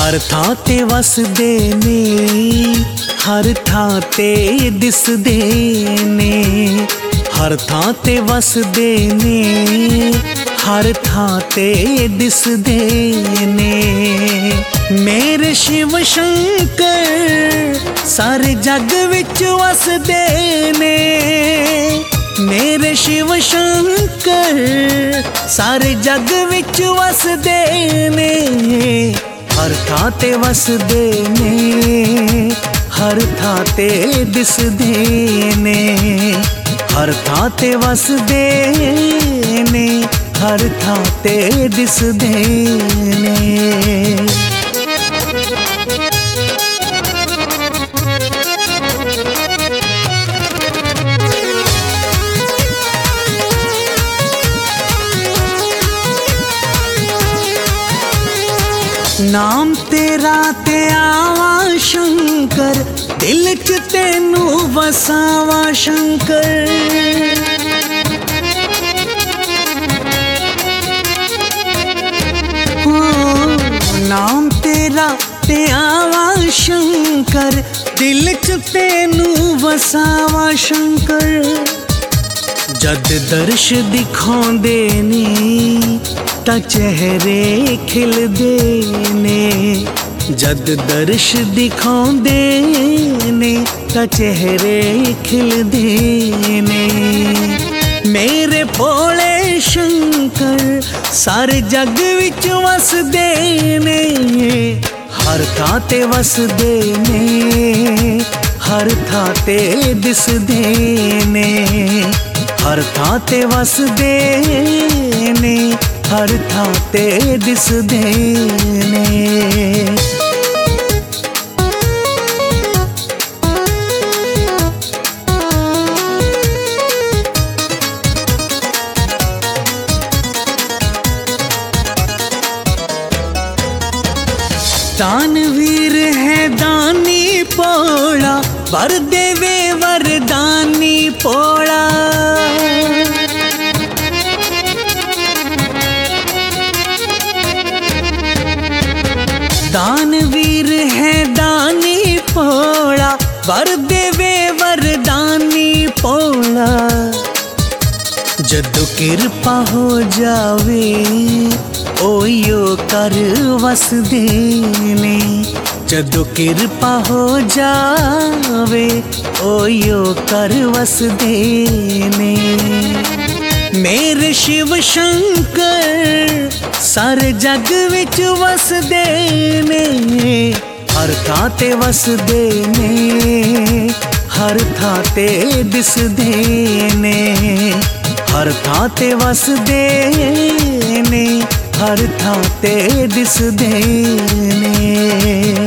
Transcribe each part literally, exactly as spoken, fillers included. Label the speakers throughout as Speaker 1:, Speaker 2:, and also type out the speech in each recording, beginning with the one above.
Speaker 1: हर थां ते वसदे ने, हर थां ते दिसदे ने, हर थां ते वसदे ने, हर थां ते दिसदे ने। मेरे शिव शंकर सारे जग विच वसदे ने, मेरे शिव शंकर सारे जग विच वसदे ने। हर थां ते वसदे ने, हर थां ते दिसदे ने, हर थां ते वसदे ने, हर थां ते दिसदे ने। नाम तेरा ते आवा शंकर, दिल च तेनू वसावा शंकर। हो नाम तेरा ते आवा शंकर, दिल च तेनू वसावा शंकर। जद दर्श दिखांदे ने तां चेहरे खिलदे ने, जद दर्श दिखांदे ने तां चेहरे खिलदे ने। मेरे भोले शंकर सारे जग विच वसदे ने, हर थां ते वसदे ने, हर थां ते दिसदे ने, हर थां ते वसदे ने, हर थां ते दिसदे ने। दानवीर है दानी पोड़ा, वर देवे वरदानी पोड़ा। दानवीर है दानी पोड़ा, वर देवे वरदानी पोड़ा। जदों किरपा हो जावे ओयो कर वसदे ने, जदों किरपा हो जावे ओयो कर वसदे ने। मेरे शिव शंकर सारे जग विच वसदे ने, हर थां ते वसदे ने, हर थां ते दिसदे ने, हर थां ते वसदे ने, हर थां ते दिसदे ने।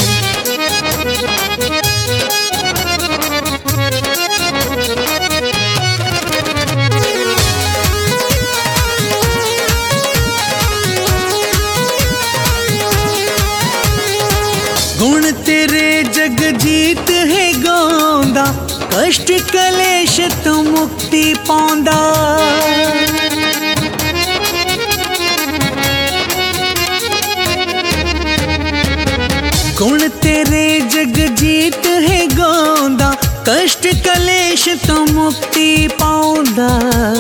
Speaker 1: गुण तेरे जगजीत है गांदा, कष्ट कलेश तो मुक्ति पांदा। गुण तेरे जगजीत है गांदा, कष्ट कलेश तो मुक्ति पांदा।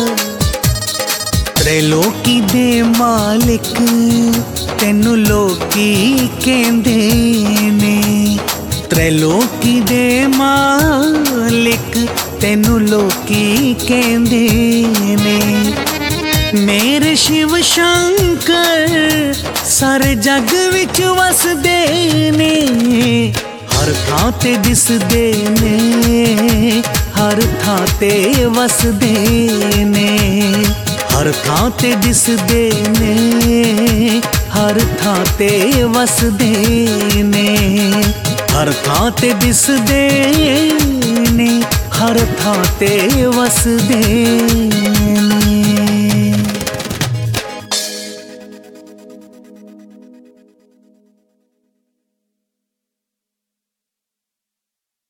Speaker 1: त्रैलोकी दे मालिक तेनू लोकी कहंदे ने, त्रैलोकी दे मालिक तेनू लोकी कहंदे ने। मेरे शिव शंकर सारे जग विच वसदे ने, हर थां ते दिसदे ने, हर थां ते वसदे ने, हर थां ते दिसदे ने, हर थां ते वसदे ने, हर थां ते दिसदे ने, हर थां ते वसदे ने।